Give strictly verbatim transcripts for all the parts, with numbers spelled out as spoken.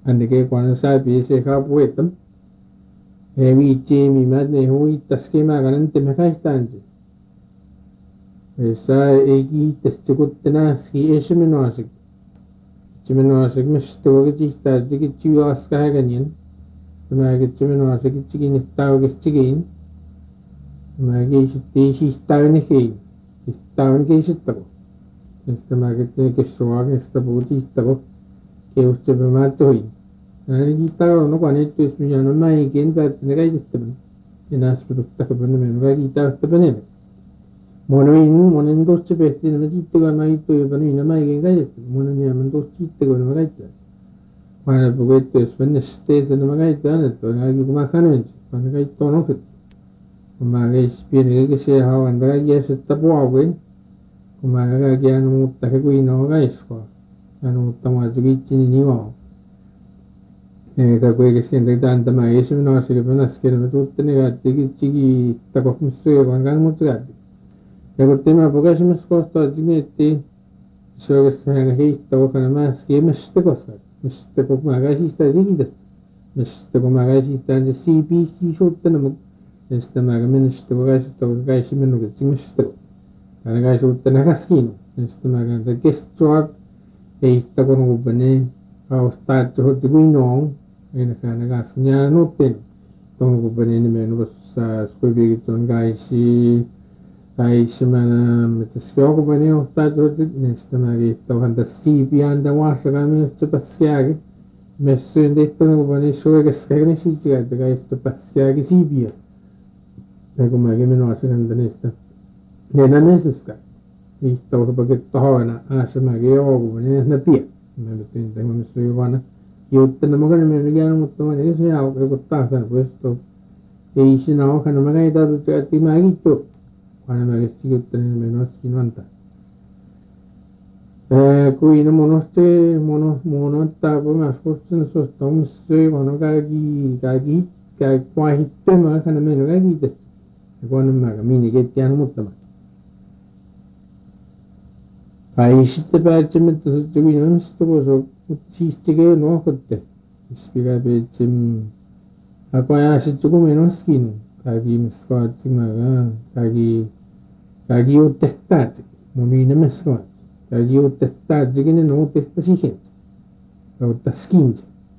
ande que cuando sabe se ha puesto e viche mi madre hoy tasquema ganante me caistante esa egi testicutnas ki es menosik chimenosik misto que chista de que chivas ka ganien ma que chimenosik chiquin estado que chiquin ma que chisti estado en que estado en que estaba esta ma que tiene que soar esta budista que usted me mató hoy 아니 기타가 너 관에 또 있으면 많이 괜찮다 내가 있었던 이나스 부탁 그러면 내가 기타 때문에 모노인 모노인도 집에 있는 기타가 많이 또 이번에 이나 많이 괜찮아 모노냐면 또 기타가 너가 있다 관에 보고 또 있으면 스테이션 너가 있다 또 내가 이거 막 하는 거지 내가 또 놓고 엄마가 스피는 게 세하고 내가 이해서 또 보고 엄마가 그냥 못 하고 있는 있어 나는 못 담아주고 있지니 니와 ega que siente tanta más eso no hace que apenas que me tú tenés que chiqui ta con su con gan mucho gato luego tema porque se me costa chiquete so que se me que está con más que me este cosa me este con más que está chiquita me este con más que está de C P que yo tenemos este más que me este con este con que se me no que me este para que yo tenga casquino este más que que esto está con un bene a estar todo de no en la nagasnya no ten tong ko bane ni men was sku bi ton gai si gai si mana metsio ko bane o ta do ne stamari to handa si bi anda wa sa ga me sto passiagi messo in detto ko bane so che skagni si ga da gai sto passiagi si bi e ko ma che me no sa ganda ne sta ne na me ska i to ko ba ke to na a sa ma ge o ko bane na pia me me tin da me so wana yo tenemos que me digan un montón de eso ya que costaba puesto y si no que no me ha dado tu ti maguito cuando me sigo teniendo menos cincuenta eh cui no monoste mono mono está pues más cosas esos tomes soy cuando cagi cagi que cuaji tema que no me lo cagi te cuando me camine que te han mucho más ahí si te parece me te soy yo no estoy 시스티게 너 그때 스피가 베쯤 아까야 시주고 메nos skin 가기 미스과 지마가 가기 가기 오테스타 모미나 미스과 가기 오테스타 지기네 노 테스타 시힌 오타 스킨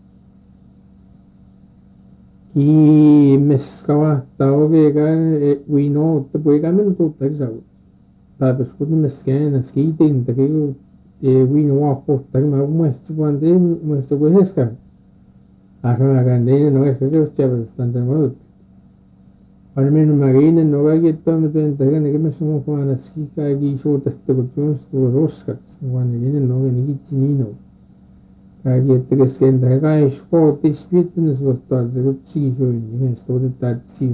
이 미스과 타오게가 위노 또 보이가면 또 타자고 다베스코도 미스케나 스키테 인테게 e wino wa porta ma muestro quando muestro questo a una grande no es que yo esté bastante mal almeno magina no va que tome de entrega que me somos con la chica y yo te estoy con su rosca cuando viene no que ni ni no que te que se entrega es por te espíritu nos gusta de sí yo ni esto de tal sí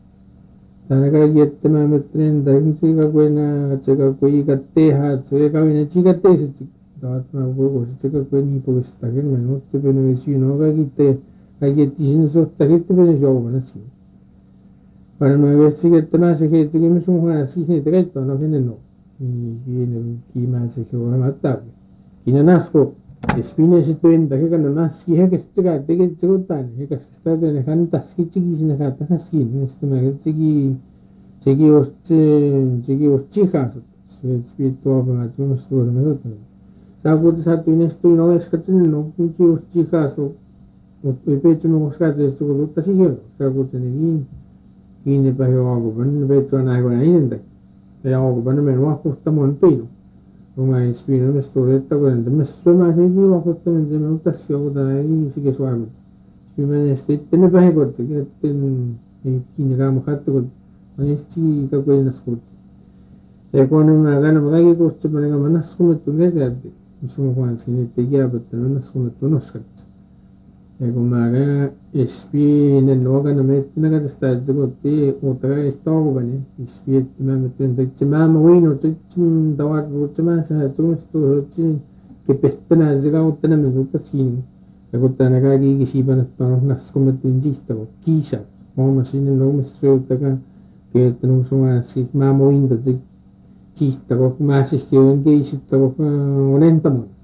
다가 이때 마음에 드는 다인지가 고나 제가 고이가 때하 제가 위에 지가 때서 다만 보고 제가 괜히 보고 싶다 그러면 어떻게 되는 시노가 기때 아게 뒤신서 딱이 때문에 저거는 시 para me ver si que te más que tú que me son una así que te esto no viene no y viene que más que va a matar y no nasco espina si tú en que no más que que está de que te gustan que está de hantas que chiquis en la casa que esto me que chiqui chiqui oste chiqui ostijas se espíritu para tú no me lo sabe sa tú en esto no es que no que ostijas o el pecho me busca esto que está siguiendo sabe tener ini pa yo hago ben beto na go ainda e hago ben me no ajusta montino uma espina me storetta con me soma se io ho fatto me me utta si ho da i si che suago si me aspetta ne pa go che ten e kine ga mo fatto con ma sti ka quella ascolti e quando me gana magari costo me ga manas come tu ne gaddi insomma quando si ne te ya butta manas come tu no scatti e come espina no gana mettere che sta giocoti o tre sto bene ispit me mettere che mamma wino che da wa che ma sa tu sto che pestana giga uttana me tutta sin e uttana ga gi si bana sto nas come tu ingisto kisha come si no me so ta che tu so ma si mamma wino che ci sta ma si che un che si sta un entamo